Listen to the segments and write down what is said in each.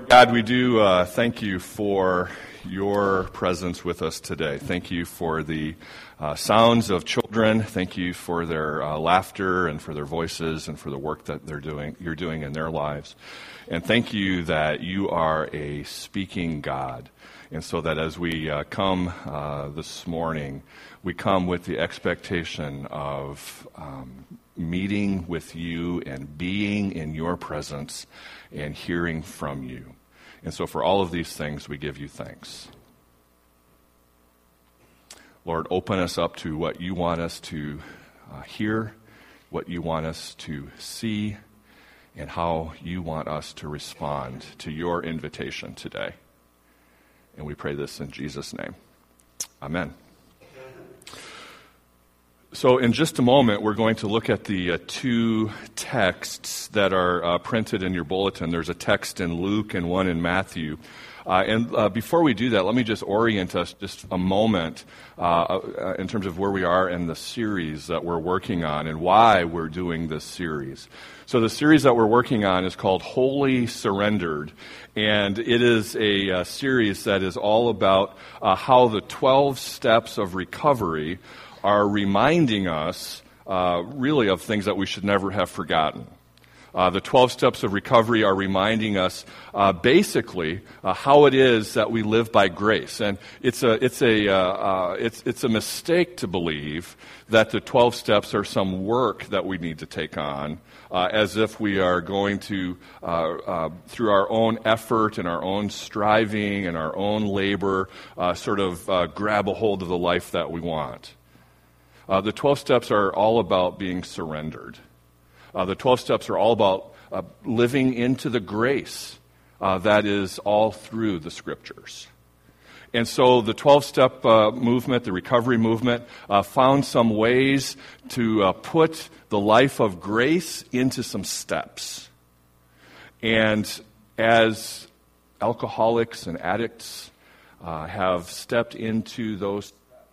Lord God, we do thank you for your presence with us today. Thank you for the sounds of children. Thank you for their laughter and for their voices and for the work that you're doing in their lives. And thank you that you are a speaking God. And so that as we come this morning, we come with the expectation of meeting with you and being in your presence and hearing from you. And so for all of these things, we give you thanks. Lord, open us up to what you want us to hear, what you want us to see, and how you want us to respond to your invitation today. And we pray this in Jesus' name. Amen. So in just a moment, we're going to look at the two texts that are printed in your bulletin. There's a text in Luke and one in Matthew. And before we do that, let me just orient us just a moment in terms of where we are in the series that we're working on and why we're doing this series. So the series that we're working on is called Wholly Surrendered, and it is a series that is all about how the 12 steps of recovery are reminding us really of things that we should never have forgotten. The 12 steps of recovery are reminding us basically how it is that we live by grace. And it's a mistake to believe that the 12 steps are some work that we need to take on as if we are going to, through our own effort and our own striving and our own labor, sort of grab a hold of the life that we want. The 12 steps are all about being surrendered. The 12 steps are all about living into the grace that is all through the Scriptures. And so the 12-step movement, the recovery movement, found some ways to put the life of grace into some steps. And as alcoholics and addicts have stepped into those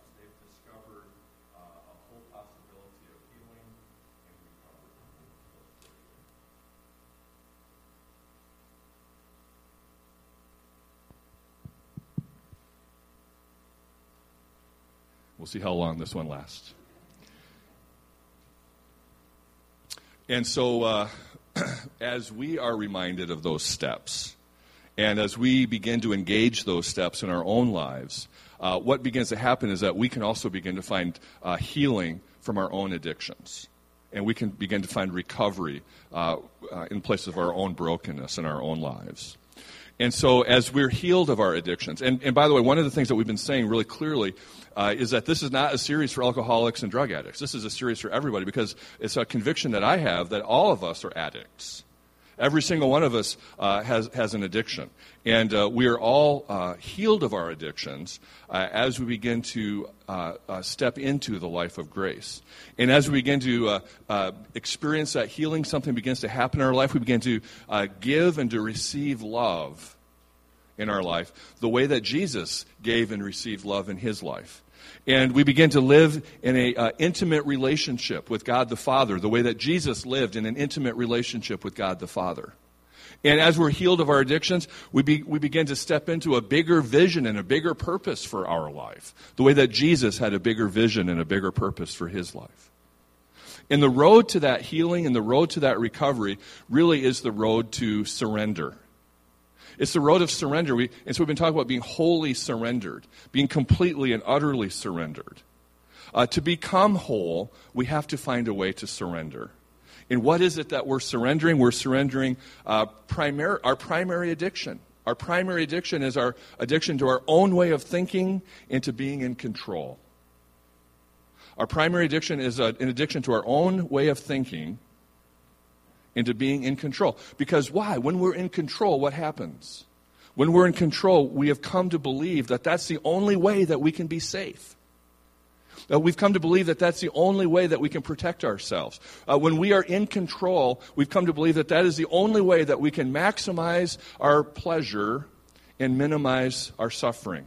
we'll see how long this one lasts. And so as we are reminded of those steps, and as we begin to engage those steps in our own lives, what begins to happen is that we can also begin to find healing from our own addictions. And we can begin to find recovery in place of our own brokenness in our own lives. And so as we're healed of our addictions, and by the way, one of the things that we've been saying really clearly is that this is not a series for alcoholics and drug addicts. This is a series for everybody because it's a conviction that I have that all of us are addicts. Every single one of us has an addiction. And we are all healed of our addictions as we begin to step into the life of grace. And as we begin to experience that healing, something begins to happen in our life. We begin to give and to receive love in our life the way that Jesus gave and received love in his life. And we begin to live in an intimate relationship with God the Father, the way that Jesus lived in an intimate relationship with God the Father. And as we're healed of our addictions, we begin to step into a bigger vision and a bigger purpose for our life, the way that Jesus had a bigger vision and a bigger purpose for his life. And the road to that healing and the road to that recovery really is the road to surrender. It's the road of surrender. And so we've been talking about being wholly surrendered, being completely and utterly surrendered. To become whole, we have to find a way to surrender. And what is it that we're surrendering? We're surrendering our primary addiction. Our primary addiction is our addiction to our own way of thinking and to being in control. Our primary addiction is an addiction to our own way of thinking into being in control. Because why? When we're in control, what happens? When we're in control, we have come to believe that that's the only way that we can be safe. We've come to believe that that's the only way that we can protect ourselves. When we are in control, we've come to believe that that is the only way that we can maximize our pleasure and minimize our suffering.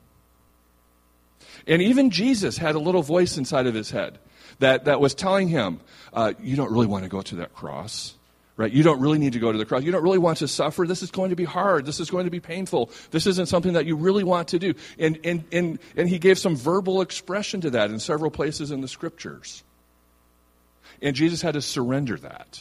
And even Jesus had a little voice inside of his head that was telling him, you don't really want to go to that cross. Right? You don't really need to go to the cross. You don't really want to suffer. This is going to be hard. This is going to be painful. This isn't something that you really want to do. And he gave some verbal expression to that in several places in the Scriptures. And Jesus had to surrender that.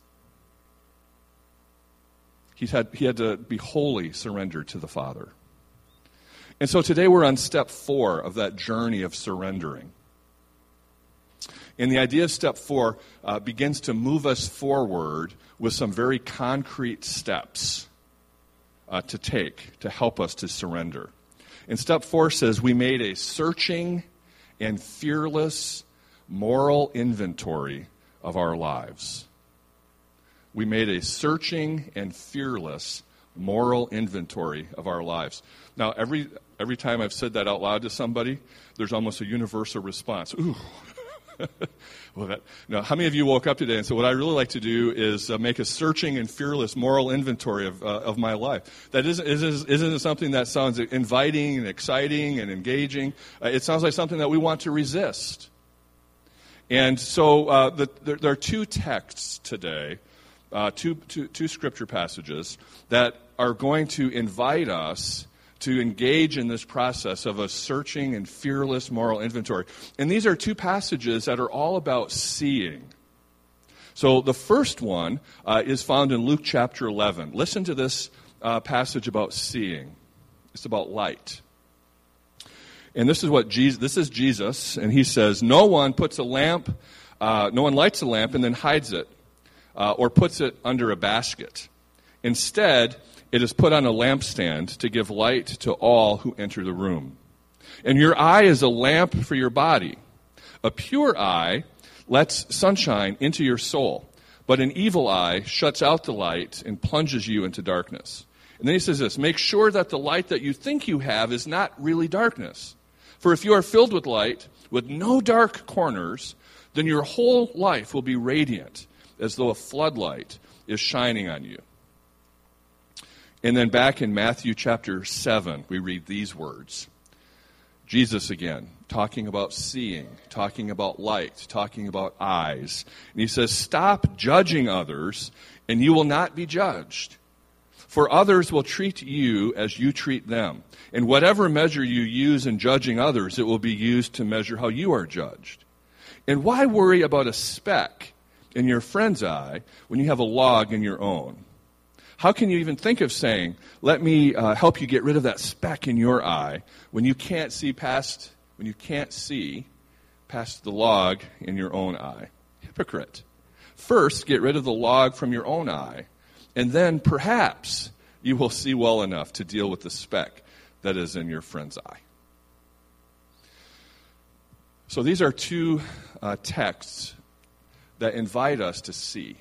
He had to be wholly surrendered to the Father. And so today we're on step 4 of that journey of surrendering. And the idea of step 4 begins to move us forward with some very concrete steps to take to help us to surrender. And step 4 says, we made a searching and fearless moral inventory of our lives. We made a searching and fearless moral inventory of our lives. Now, every time I've said that out loud to somebody, there's almost a universal response. Ooh. How many of you woke up today and said, what I really like to do is make a searching and fearless moral inventory of my life? That isn't something that sounds inviting and exciting and engaging. It sounds like something that we want to resist. And so there are 2 texts today, two scripture passages that are going to invite us to engage in this process of a searching and fearless moral inventory. And these are 2 passages that are all about seeing. So the first one is found in Luke chapter 11. Listen to this passage about seeing. It's about light. And this is Jesus, and he says, no one lights a lamp and then hides it, or puts it under a basket. Instead, it is put on a lampstand to give light to all who enter the room. And your eye is a lamp for your body. A pure eye lets sunshine into your soul, but an evil eye shuts out the light and plunges you into darkness. And then he says this, make sure that the light that you think you have is not really darkness. For if you are filled with light, with no dark corners, then your whole life will be radiant, as though a floodlight is shining on you. And then back in Matthew chapter 7, we read these words. Jesus again, talking about seeing, talking about light, talking about eyes. And he says, stop judging others, and you will not be judged. For others will treat you as you treat them. And whatever measure you use in judging others, it will be used to measure how you are judged. And why worry about a speck in your friend's eye when you have a log in your own? How can you even think of saying, let me help you get rid of that speck in your eye when you can't see past the log in your own eye? Hypocrite. First, get rid of the log from your own eye, and then perhaps you will see well enough to deal with the speck that is in your friend's eye. So these are 2 texts that invite us to see.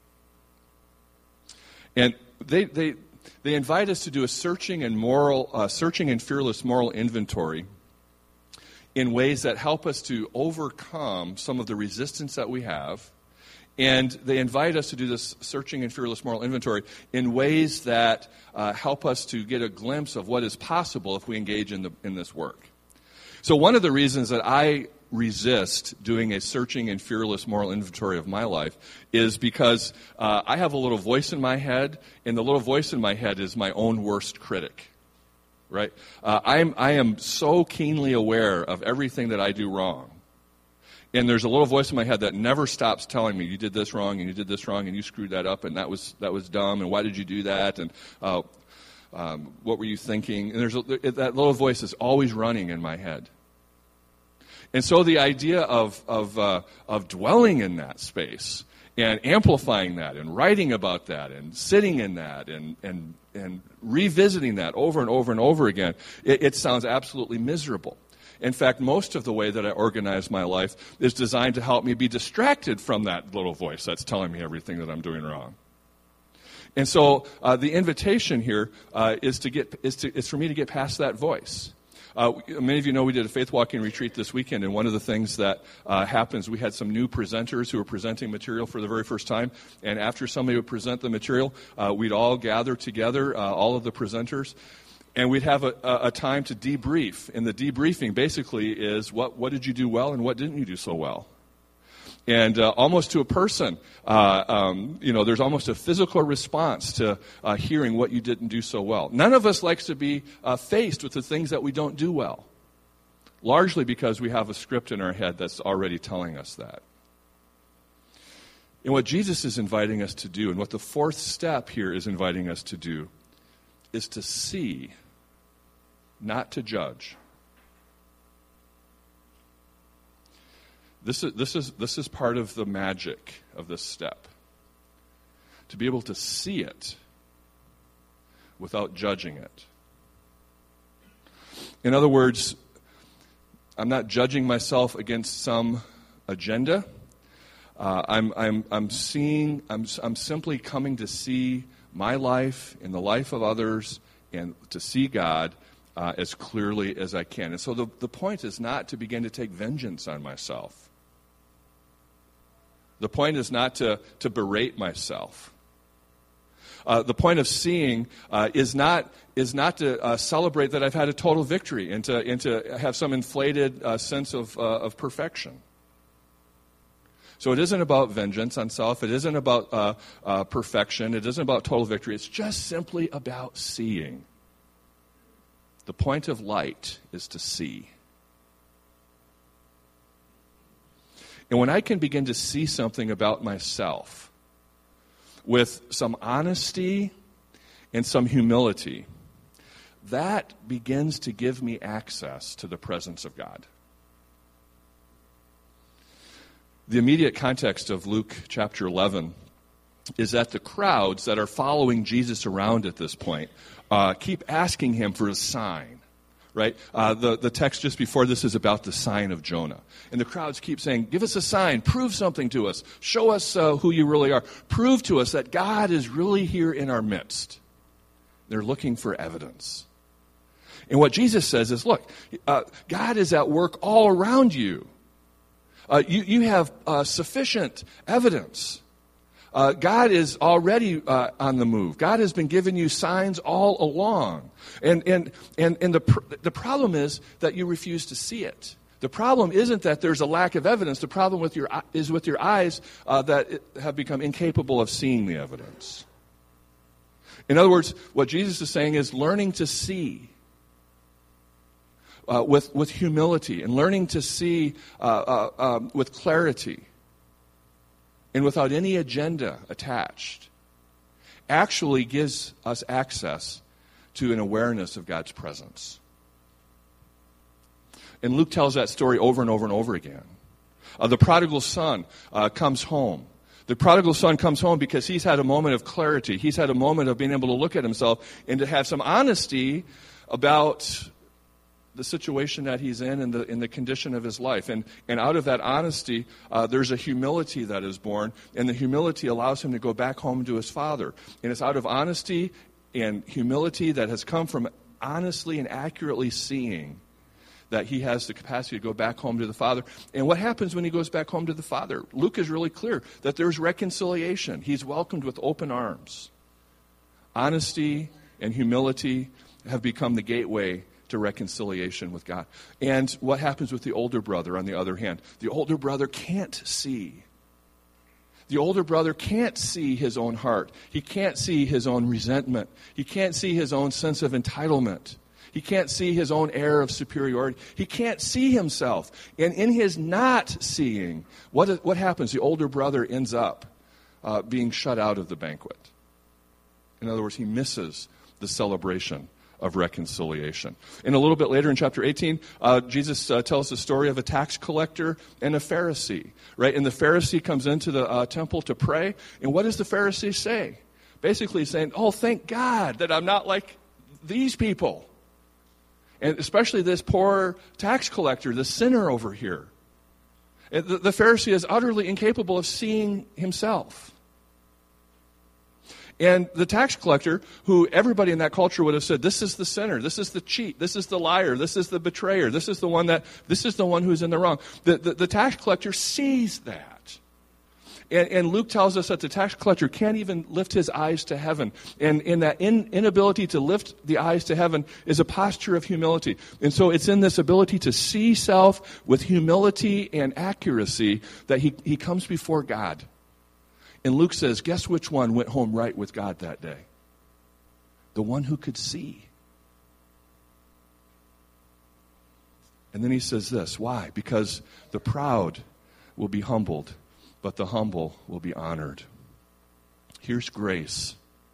And they invite us to do a searching and fearless moral inventory in ways that help us to overcome some of the resistance that we have. And they invite us to do this searching and fearless moral inventory in ways that help us to get a glimpse of what is possible if we engage in this work. So one of the reasons that I resist doing a searching and fearless moral inventory of my life is because I have a little voice in my head, and the little voice in my head is my own worst critic. Right? I am so keenly aware of everything that I do wrong. And there's a little voice in my head that never stops telling me, you did this wrong, and you did this wrong, and you screwed that up, and that was dumb, and why did you do that, and what were you thinking? And that little voice is always running in my head. And so the idea of dwelling in that space and amplifying that and writing about that and sitting in that and revisiting that over and over and over again, it sounds absolutely miserable. In fact, most of the way that I organize my life is designed to help me be distracted from that little voice that's telling me everything that I'm doing wrong. And so the invitation here is for me to get past that voice. Many of you know we did a faith walking retreat this weekend, and one of the things that happens, we had some new presenters who were presenting material for the very first time, and after somebody would present the material, we'd all gather together, all of the presenters, and we'd have a time to debrief. And the debriefing basically is what did you do well and what didn't you do so well? And almost to a person, there's almost a physical response to hearing what you didn't do so well. None of us likes to be faced with the things that we don't do well, largely because we have a script in our head that's already telling us that. And what Jesus is inviting us to do, and what the fourth step here is inviting us to do, is to see, not to judge. This is part of the magic of this step. To be able to see it without judging it. In other words, I'm not judging myself against some agenda. I'm simply coming to see my life and the life of others, and to see God as clearly as I can. And so the point is not to begin to take vengeance on myself. The point is not to berate myself. The point of seeing is not to celebrate that I've had a total victory and to have some inflated sense of perfection. So it isn't about vengeance on self. It isn't about perfection. It isn't about total victory. It's just simply about seeing. The point of light is to see. And when I can begin to see something about myself with some honesty and some humility, that begins to give me access to the presence of God. The immediate context of Luke chapter 11 is that the crowds that are following Jesus around at this point keep asking him for a sign. Right? The text just before this is about the sign of Jonah. And the crowds keep saying, give us a sign, prove something to us, show us who you really are. Prove to us that God is really here in our midst. They're looking for evidence. And what Jesus says is, look, God is at work all around you. You have sufficient evidence. God is already on the move. God has been giving you signs all along. And the problem is that you refuse to see it. The problem isn't that there's a lack of evidence. The problem is with your eyes that have become incapable of seeing the evidence. In other words, what Jesus is saying is learning to see with humility and learning to see with clarity and without any agenda attached actually gives us access to an awareness of God's presence. And Luke tells that story over and over and over again. The prodigal son comes home. The prodigal son comes home because he's had a moment of clarity. He's had a moment of being able to look at himself and to have some honesty about the situation that he's in the condition of his life. And out of that honesty, there's a humility that is born, and the humility allows him to go back home to his father. And it's out of honesty and humility that has come from honestly and accurately seeing that he has the capacity to go back home to the Father. And what happens when he goes back home to the Father? Luke is really clear that there's reconciliation. He's welcomed with open arms. Honesty and humility have become the gateway to reconciliation with God. And what happens with the older brother, on the other hand? The older brother can't see. The older brother can't see his own heart. He can't see his own resentment. He can't see his own sense of entitlement. He can't see his own air of superiority. He can't see himself. And in his not seeing, what happens? The older brother ends up being shut out of the banquet. In other words, he misses the celebration of reconciliation. And a little bit later in chapter 18, Jesus tells the story of a tax collector and a Pharisee, right? And the Pharisee comes into the temple to pray, and what does the Pharisee say? Basically saying, oh, thank God that I'm not like these people. And especially this poor tax collector, the sinner over here. The Pharisee is utterly incapable of seeing himself. And the tax collector, who everybody in that culture would have said, this is the sinner, this is the cheat, this is the liar, this is the betrayer, this is the one who's in the wrong. The tax collector sees that. And Luke tells us that the tax collector can't even lift his eyes to heaven. And that inability to lift the eyes to heaven is a posture of humility. And so it's in this ability to see self with humility and accuracy that he comes before God. And Luke says, guess which one went home right with God that day? The one who could see. And then he says this, why? Because the proud will be humbled, but the humble will be honored. Here's grace.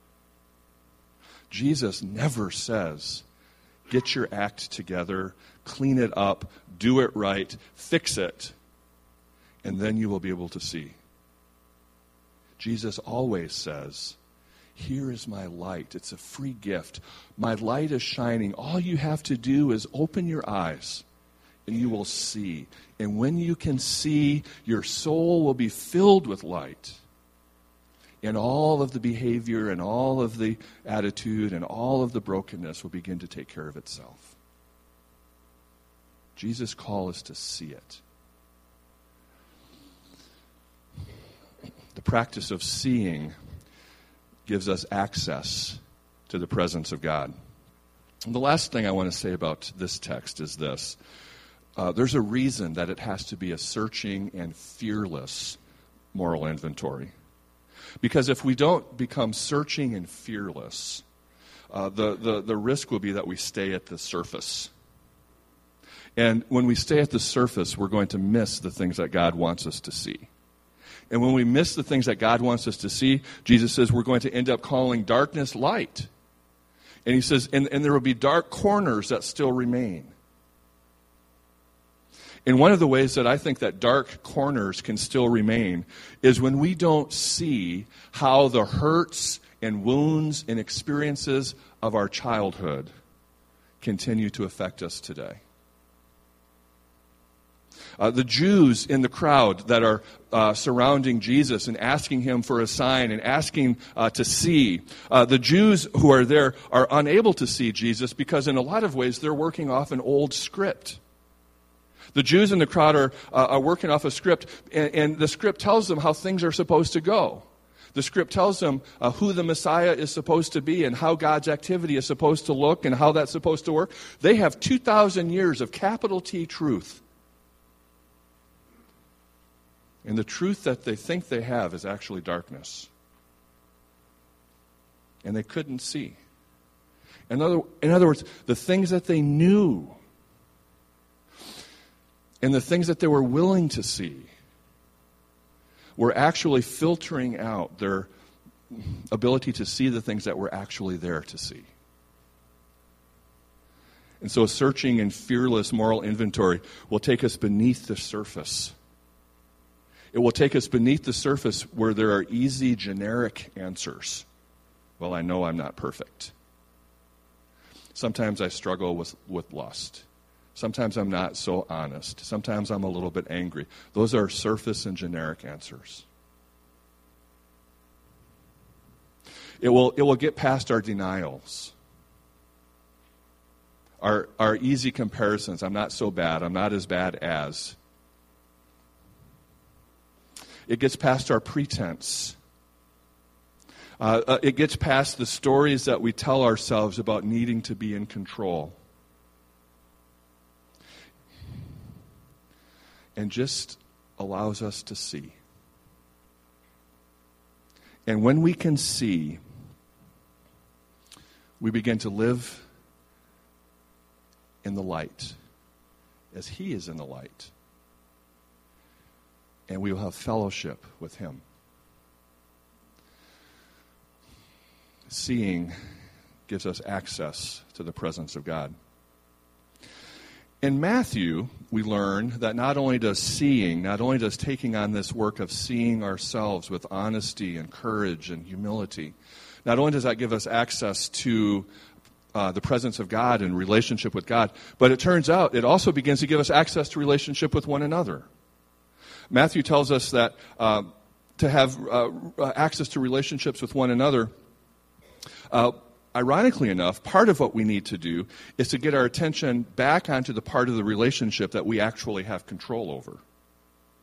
Jesus never says, get your act together, clean it up, do it right, fix it, and then you will be able to see. Jesus always says, here is my light. It's a free gift. My light is shining. All you have to do is open your eyes, and you will see. And when you can see, your soul will be filled with light. And all of the behavior and all of the attitude and all of the brokenness will begin to take care of itself. Jesus' call is to see it. The practice of seeing gives us access to the presence of God. And the last thing I want to say about this text is this. There's a reason that it has to be a searching and fearless moral inventory. Because if we don't become searching and fearless, the risk will be that we stay at the surface. And when we stay at the surface, we're going to miss the things that God wants us to see. And when we miss the things that God wants us to see, Jesus says we're going to end up calling darkness light. And he says, and there will be dark corners that still remain. And one of the ways that I think that dark corners can still remain is when we don't see how the hurts and wounds and experiences of our childhood continue to affect us today. The Jews in the crowd that are surrounding Jesus and asking him for a sign and asking to see. The Jews who are there are unable to see Jesus because in a lot of ways they're working off an old script. The Jews in the crowd are working off a script, and the script tells them how things are supposed to go. The script tells them who the Messiah is supposed to be and how God's activity is supposed to look and how that's supposed to work. They have 2,000 years of capital T truth. And the truth that they think they have is actually darkness. And they couldn't see. In other words, the things that they knew and the things that they were willing to see were actually filtering out their ability to see the things that were actually there to see. And so a searching and fearless moral inventory will take us beneath the surface. It will take us beneath the surface where there are easy, generic answers. Well, I know I'm not perfect. Sometimes I struggle with lust. Sometimes I'm not so honest. Sometimes I'm a little bit angry. Those are surface and generic answers. It will get past our denials. Our easy comparisons. I'm not so bad. I'm not as bad as. It gets past our pretense. It gets past the stories that we tell ourselves about needing to be in control. And just allows us to see. And when we can see, we begin to live in the light as he is in the light. And we will have fellowship with him. Seeing gives us access to the presence of God. In Matthew, we learn that not only does taking on this work of seeing ourselves with honesty and courage and humility, not only does that give us access to the presence of God and relationship with God, but it turns out it also begins to give us access to relationship with one another. Matthew tells us that to have access to relationships with one another, ironically enough, part of what we need to do is to get our attention back onto the part of the relationship that we actually have control over.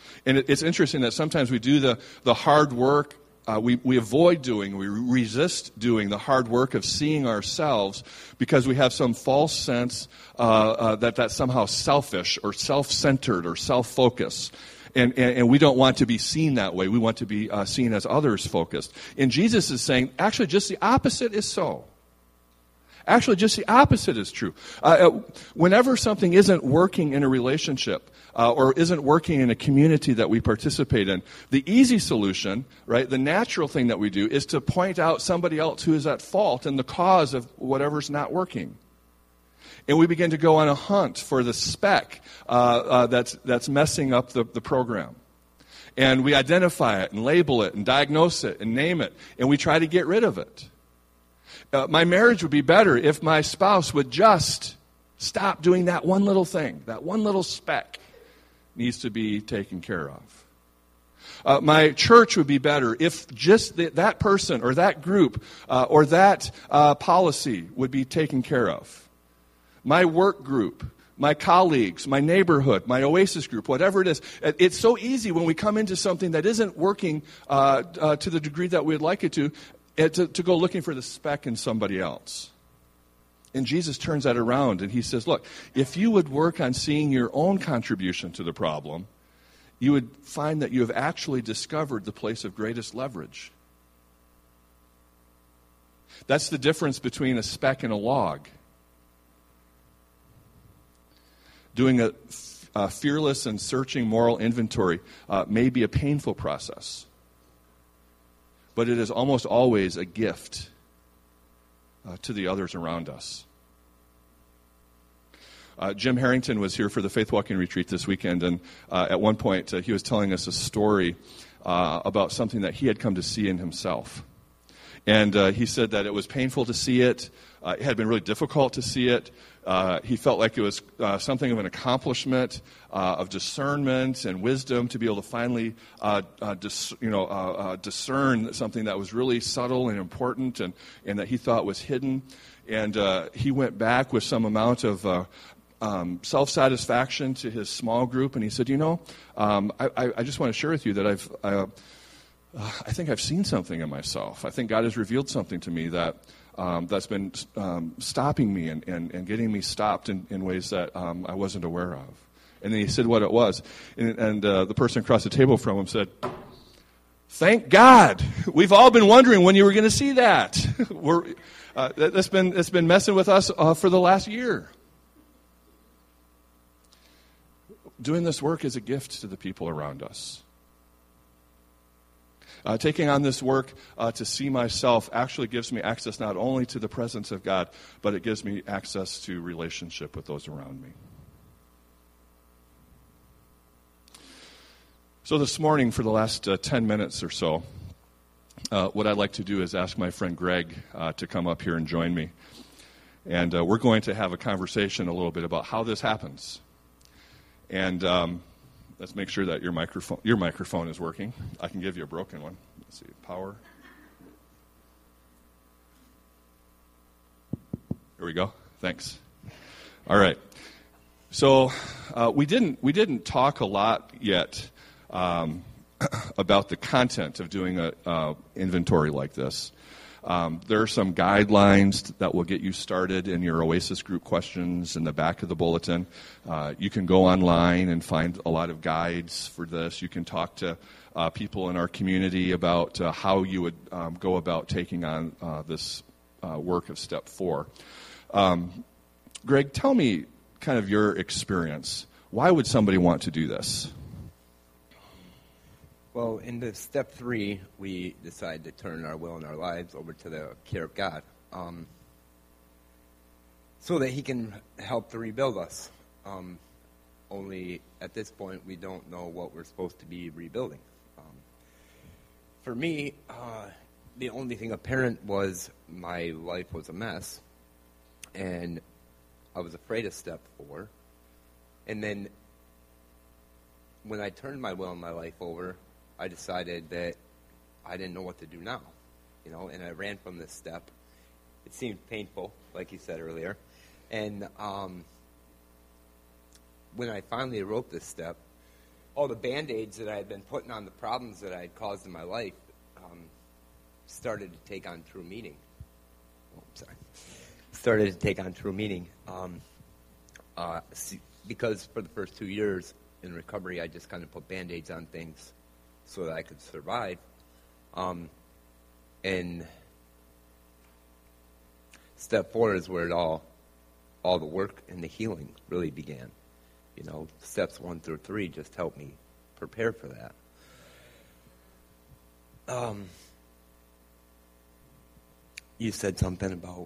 And it's interesting that sometimes we do the hard work, we avoid doing, we resist doing the hard work of seeing ourselves because we have some false sense that that's somehow selfish or self-centered or self-focused. And we don't want to be seen that way. We want to be seen as others-focused. And Jesus is saying, actually, just the opposite is so. Actually, just the opposite is true. Whenever something isn't working in a relationship or isn't working in a community that we participate in, the easy solution, right, the natural thing that we do is to point out somebody else who is at fault and the cause of whatever's not working. And we begin to go on a hunt for the speck that's messing up the program. And we identify it and label it and diagnose it and name it, and we try to get rid of it. My marriage would be better if my spouse would just stop doing that one little thing. That one little speck needs to be taken care of. My church would be better if just that person or that group or that policy would be taken care of. My work group, my colleagues, my neighborhood, my Oasis group, whatever it is. It's so easy when we come into something that isn't working to the degree that we'd like it to go looking for the speck in somebody else. And Jesus turns that around and he says, look, if you would work on seeing your own contribution to the problem, you would find that you have actually discovered the place of greatest leverage. That's the difference between a speck and a log. Doing a fearless and searching moral inventory may be a painful process. But it is almost always a gift to the others around us. Jim Harrington was here for the Faith Walking Retreat this weekend, and at one point he was telling us a story about something that he had come to see in himself. And he said that it was painful to see it. It had been really difficult to see it. He felt like it was something of an accomplishment of discernment and wisdom to be able to finally discern something that was really subtle and important and that he thought was hidden. And he went back with some amount of self-satisfaction to his small group, and he said, I just want to share with you that I think I've seen something in myself. I think God has revealed something to me that's been stopping me and getting me stopped in ways that I wasn't aware of. And then he said what it was. And the person across the table from him said, thank God. We've all been wondering when you were going to see that. It's been messing with us for the last year. Doing this work is a gift to the people around us. Taking on this work to see myself actually gives me access not only to the presence of God, but it gives me access to relationship with those around me. So this morning, for the last 10 minutes or so, what I'd like to do is ask my friend Greg to come up here and join me. And we're going to have a conversation a little bit about how this happens. And let's make sure that your microphone is working. I can give you a broken one. Let's see, power. Here we go. Thanks. All right. So we didn't talk a lot yet about the content of doing an inventory like this. There are some guidelines that will get you started in your Oasis group questions in the back of the bulletin. You can go online and find a lot of guides for this. You can talk to people in our community about how you would go about taking on this work of Step 4. Greg, tell me kind of your experience. Why would somebody want to do this? Well, in the Step 3, we decided to turn our will and our lives over to the care of God so that he can help to rebuild us. Only at this point, we don't know what we're supposed to be rebuilding. For me, the only thing apparent was my life was a mess, and I was afraid of Step 4. And then when I turned my will and my life over, I decided that I didn't know what to do now, and I ran from this step. It seemed painful, like you said earlier. And when I finally wrote this step, all the Band-Aids that I had been putting on the problems that I had caused in my life started to take on true meaning. Started to take on true meaning. Because for the first 2 years in recovery, I just kind of put Band-Aids on things so that I could survive. And step 4 is where all the work and the healing really began. You know, steps 1 through 3 just helped me prepare for that. You said something about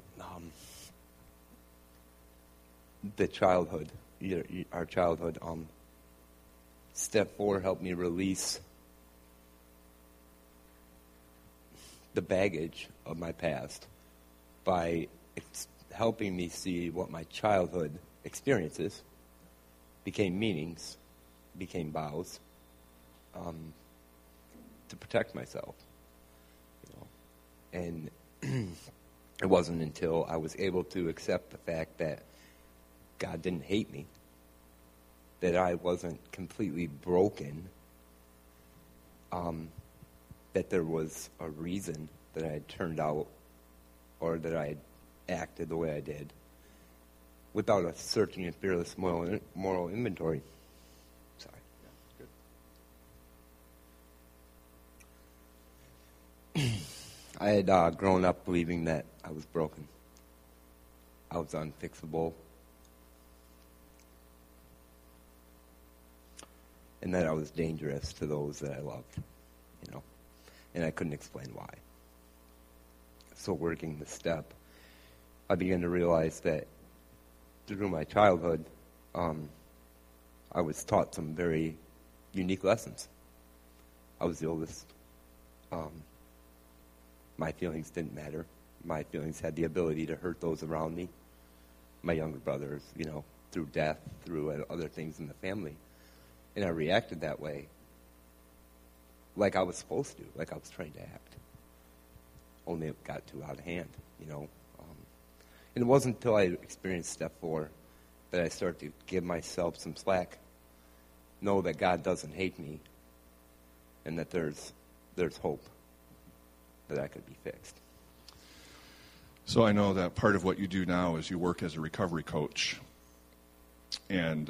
the childhood, our childhood. Step 4 helped me release the baggage of my past by helping me see what my childhood experiences became meanings, became vows, to protect myself. You know? And it wasn't until I was able to accept the fact that God didn't hate me, that I wasn't completely broken, that there was a reason that I had turned out or that I had acted the way I did without a searching and fearless moral inventory. Sorry. Yeah, good. I had grown up believing that I was broken. I was unfixable. And that I was dangerous to those that I loved, you know. And I couldn't explain why. So working the step, I began to realize that through my childhood, I was taught some very unique lessons. I was the oldest. My feelings didn't matter. My feelings had the ability to hurt those around me. My younger brothers, you know, through death, through other things in the family. And I reacted that way like I was supposed to, like I was trained to act. Only it got too out of hand, you know. And it wasn't until I experienced step 4 that I started to give myself some slack, know that God doesn't hate me, and that there's hope that I could be fixed. So I know that part of what you do now is you work as a recovery coach and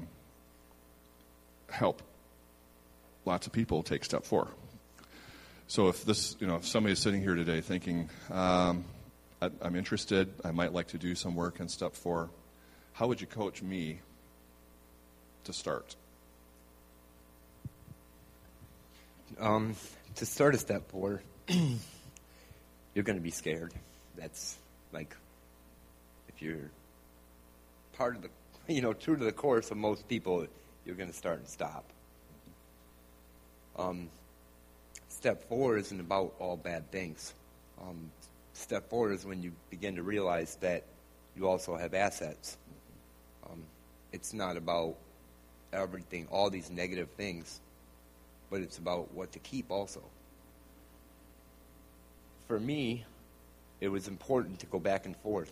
help lots of people take step 4. So if this, you know, if somebody's sitting here today thinking, I'm interested, I might like to do some work in step 4, how would you coach me to start? To start a step 4, you're going to be scared. That's like, if you're part of the, you know, true to the course of most people, you're going to start and stop. Step 4 isn't about all bad things. Step 4 is when you begin to realize that you also have assets. It's not about everything, all these negative things, but it's about what to keep also. For me, it was important to go back and forth.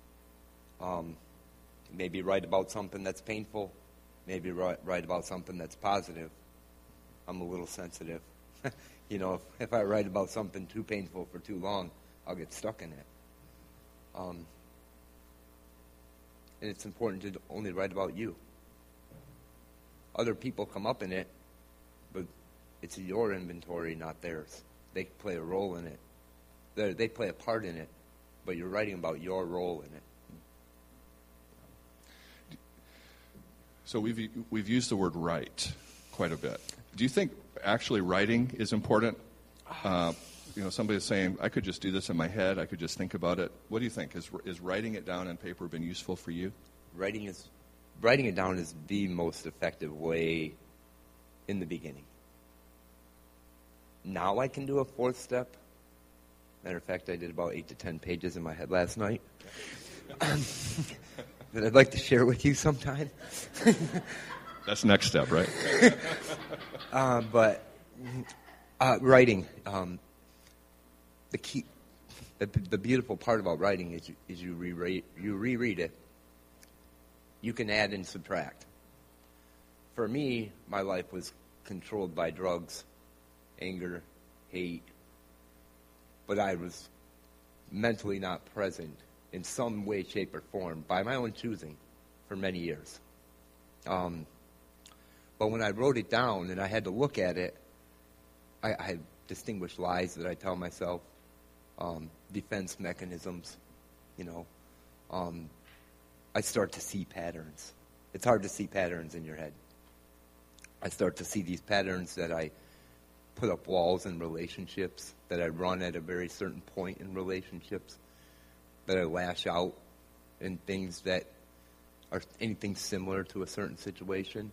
Maybe write about something that's painful, maybe write about something that's positive. I'm a little sensitive. You know, if I write about something too painful for too long, I'll get stuck in it. And it's important to only write about you. Other people come up in it, but it's your inventory, not theirs. They play a role in it. They play a part in it, but you're writing about your role in it. So we've used the word write quite a bit. Do you think actually writing is important? You know, somebody's saying, I could just do this in my head, I could just think about it. What do you think? Is writing it down on paper been useful for you? Writing it down is the most effective way in the beginning. Now I can do a 4th step. Matter of fact, I did about 8 to 10 pages in my head last night that I'd like to share with you sometime. That's next step, right? But writing, the key, the beautiful part about writing is you reread it. You can add and subtract. For me, my life was controlled by drugs, anger, hate, but I was mentally not present in some way, shape, or form by my own choosing for many years. But when I wrote it down and I had to look at it, I had distinguished lies that I tell myself, defense mechanisms, I start to see patterns. It's hard to see patterns in your head. I start to see these patterns that I put up walls in relationships, that I run at a very certain point in relationships, that I lash out in things that are anything similar to a certain situation.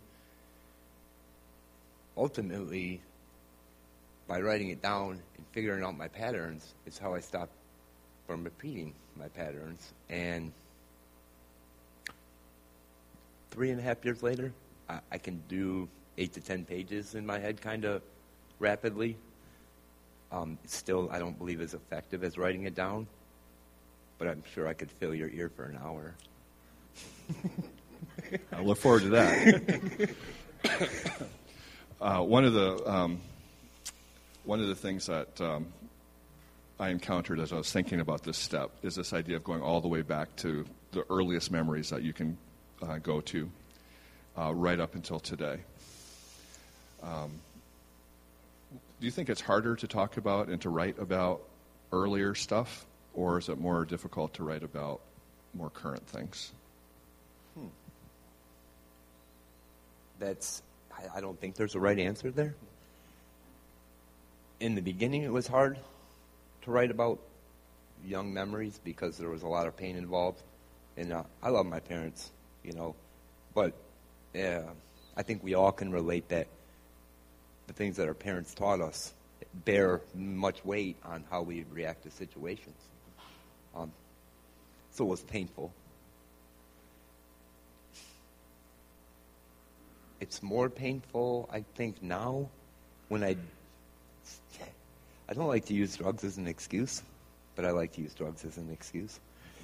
Ultimately, by writing it down and figuring out my patterns, is how I stop from repeating my patterns. And 3.5 years later, I can do 8 to 10 pages in my head kind of rapidly. Still, I don't believe as effective as writing it down, but I'm sure I could fill your ear for an hour. I look forward to that. One of the things that I encountered as I was thinking about this step is this idea of going all the way back to the earliest memories that you can go to right up until today. Do you think it's harder to talk about and to write about earlier stuff, or is it more difficult to write about more current things? I don't think there's a right answer there. In the beginning, it was hard to write about young memories because there was a lot of pain involved. And I love my parents, but I think we all can relate that the things that our parents taught us bear much weight on how we react to situations. So it was painful. It's more painful, I think, now when I don't like to use drugs as an excuse, but I like to use drugs as an excuse.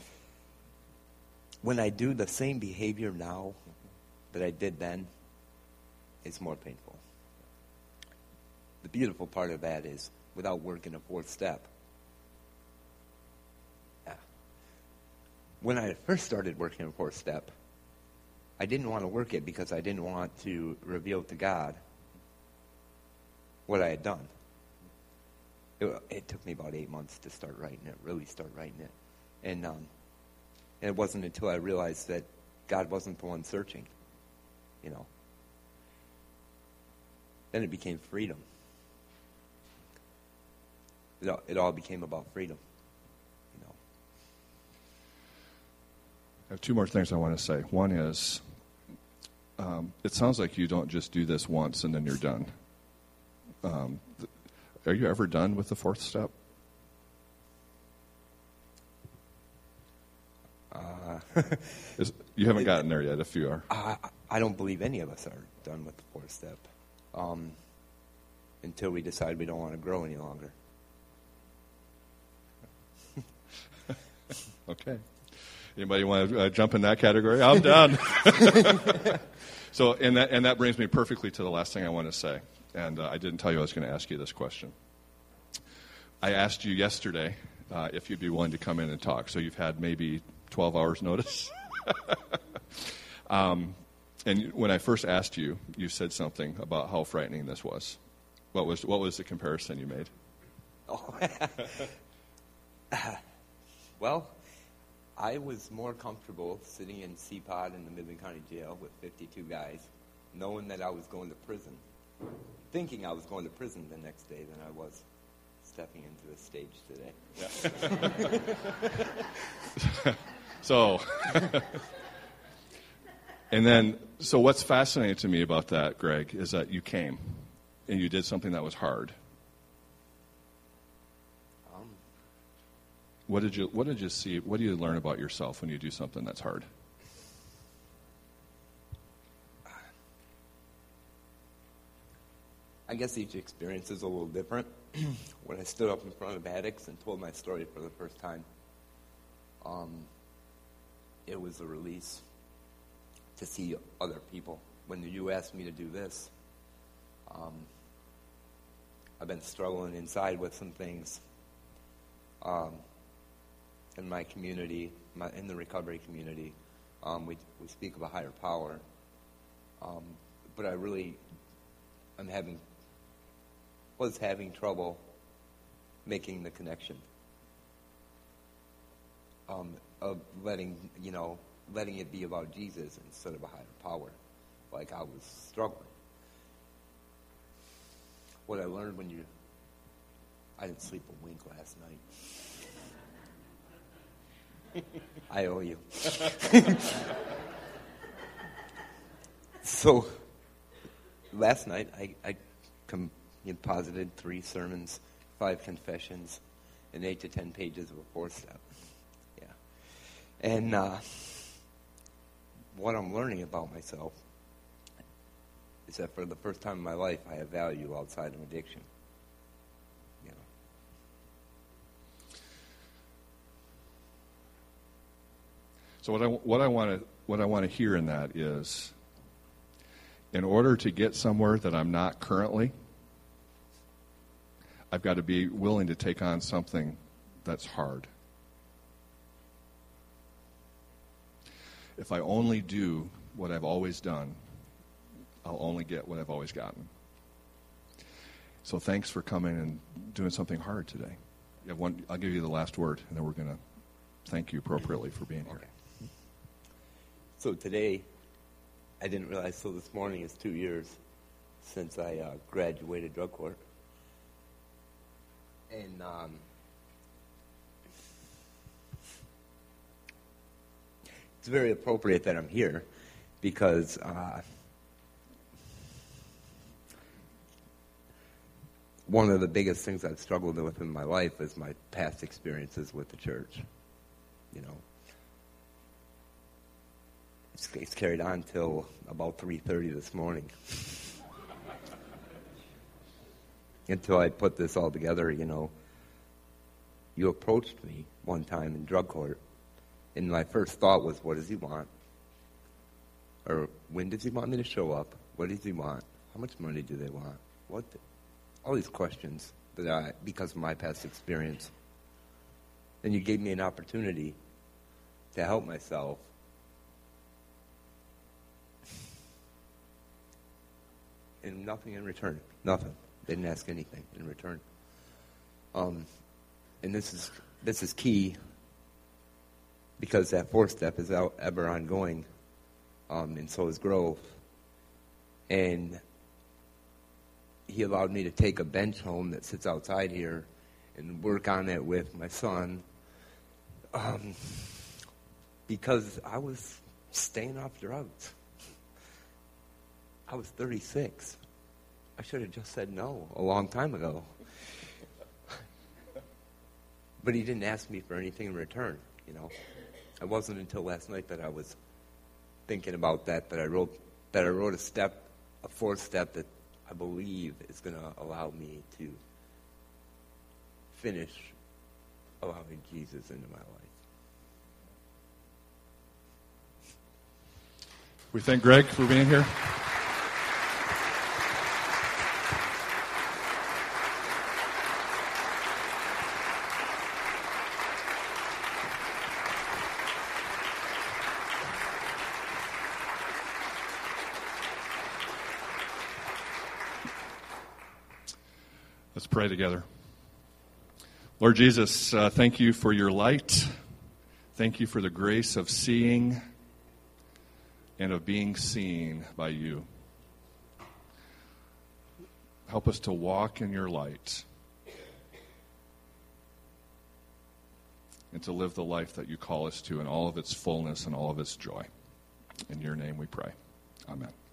When I do the same behavior now that I did then, it's more painful. The beautiful part of that is, without working a fourth step, when I first started working a fourth step, I didn't want to work it because I didn't want to reveal to God what I had done. It took me about 8 months to start writing it, really start writing it. And it wasn't until I realized that God wasn't the one searching, Then it became freedom. It all became about freedom, I have two more things I want to say. One is, it sounds like you don't just do this once and then you're done. Are you ever done with the fourth step? You haven't gotten there yet, if you are. I don't believe any of us are done with the fourth step until we decide we don't want to grow any longer. Okay. Anybody want to jump in that category? I'm done. So, and that brings me perfectly to the last thing I want to say. And I didn't tell you I was going to ask you this question. I asked you yesterday if you'd be willing to come in and talk. So you've had maybe 12 hours notice. And when I first asked you, you said something about how frightening this was. What was the comparison you made? Oh. Well, I was more comfortable sitting in CPOD in the Midland County Jail with 52 guys, knowing that I was going to prison, thinking I was going to prison the next day than I was stepping into the stage today. Yeah. So, so what's fascinating to me about that, Greg, is that you came and you did something that was hard. What did you see? What do you learn about yourself when you do something that's hard? I guess each experience is a little different. When I stood up in front of addicts and told my story for the first time, it was a release to see other people. When you asked me to do this, I've been struggling inside with some things in my community, in the recovery community. We speak of a higher power, but I really was having trouble making the connection of letting it be about Jesus instead of a higher power, like I was struggling. What I learned I didn't sleep a wink last night. I owe you. So, last night I composited 3 sermons, 5 confessions, and 8 to 10 pages of a 4-step. Yeah. And what I'm learning about myself is that for the first time in my life, I have value outside of addiction. You know. So what I want to hear in that is, in order to get somewhere that I'm not currently, I've got to be willing to take on something that's hard. If I only do what I've always done, I'll only get what I've always gotten. So thanks for coming and doing something hard today. I'll give you the last word, and then we're going to thank you appropriately for being here. Okay. So today, I didn't realize till this morning it's 2 years since I graduated drug court. And it's very appropriate that I'm here because one of the biggest things I've struggled with in my life is my past experiences with the church. You know, it's carried on till about 3:30 this morning. Until I put this all together, you know. You approached me one time in drug court, and my first thought was, what does he want? Or when does he want me to show up? What does he want? How much money do they want? All these questions because of my past experience. Then you gave me an opportunity to help myself. And nothing in return. Nothing. They didn't ask anything in return. And this is key because that 4th step is ever ongoing, and so is growth. And he allowed me to take a bench home that sits outside here and work on it with my son, because I was staying off drugs. I was 36. I should have just said no a long time ago. But he didn't ask me for anything in return, you know. It wasn't until last night that I was thinking about that I wrote a 4th step that I believe is going to allow me to finish allowing Jesus into my life. We thank Greg for being here. Let's pray together. Lord Jesus, thank you for your light. Thank you for the grace of seeing and of being seen by you. Help us to walk in your light and to live the life that you call us to in all of its fullness and all of its joy. In your name we pray. Amen.